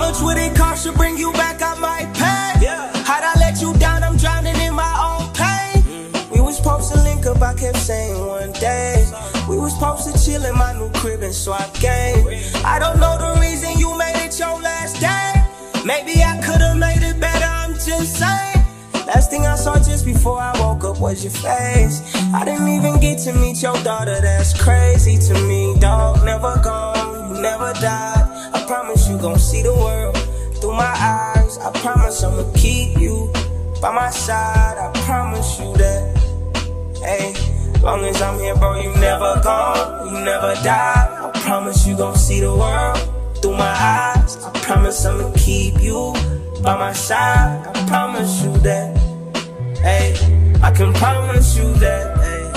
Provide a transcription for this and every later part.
much would it cost to bring you back? I might pay. How'd I let you down? I'm drowning in my own pain. We was supposed to link up, I kept saying one day. We was supposed to chill in my new crib and swap game. I don't know the reason you made it your last day. Maybe I could've made it better, I'm just saying. Last thing I saw just before I woke up was your face. I didn't even get to meet your daughter, that's crazy to me, dog. Never gone, you never died. I promise you gon' see the world through my eyes. I promise I'ma keep you by my side. I promise you that, hey. Long as I'm here, bro, you never gone, you never died. I promise you gon' see the world through my eyes. I promise I'ma keep you by my side. I promise you that, hey. I can promise you that, hey.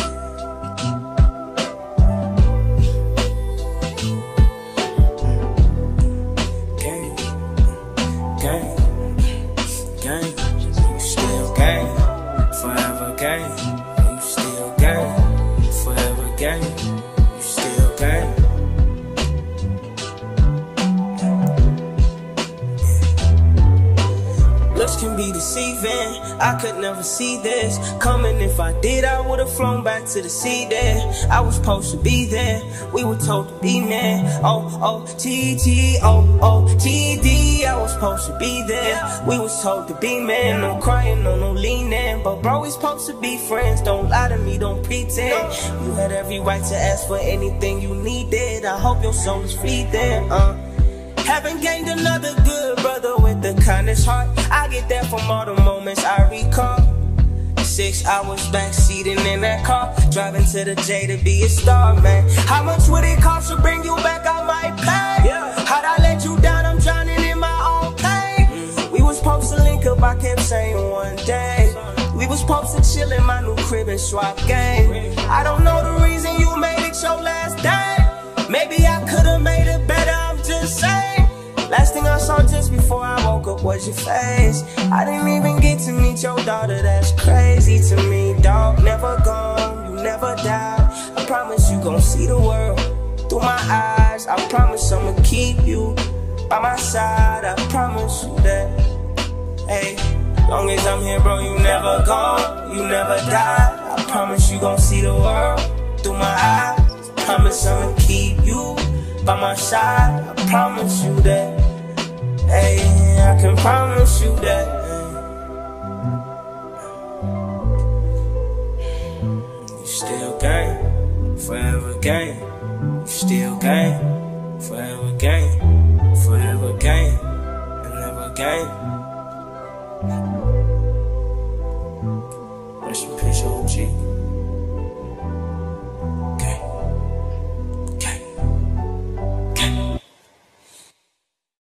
Gang, gang, gang. You still gang, forever gang. You still gang, forever gang. You still gang. Looks can be deceiving, I could never see this coming. If I did, I would've flown back to the sea there. I was supposed to be there, we were told to be men. O-O-T-T, O-O-T-D. I was supposed to be there, we was told to be men. No crying, no leaning, but bro, we supposed to be friends. Don't lie to me, don't pretend. You had every right to ask for anything you needed. I hope your soul is fleeting, Haven't gained another good brother with the kindest heart. I get that from all the moments I recall. 6 hours backseating in that car, driving to the J to be a star, man. How much would it cost to bring you back? I might pay. How'd I let you down? I'm drowning in my own pain. We was supposed to link up, I kept saying one day. We was supposed to chill in my new crib and swap game. I don't know the reason you made it your last day. Maybe I could've made it better, I'm just saying. Last thing I saw just before I woke up was your face. I didn't even get to meet your daughter, that's crazy to me, dog. Never gone, you never died. I promise you gon' see the world through my eyes. I promise I'ma keep you by my side. I promise you that, hey. Long as I'm here, bro, you never gone, you never died. I promise you gon' see the world through my eyes. I promise I'ma keep you by my side. I promise you that, hey, I can promise you that, you still gang, forever gang. You still gang, forever gang, forever gang, and never gang. Rest in peace, OG.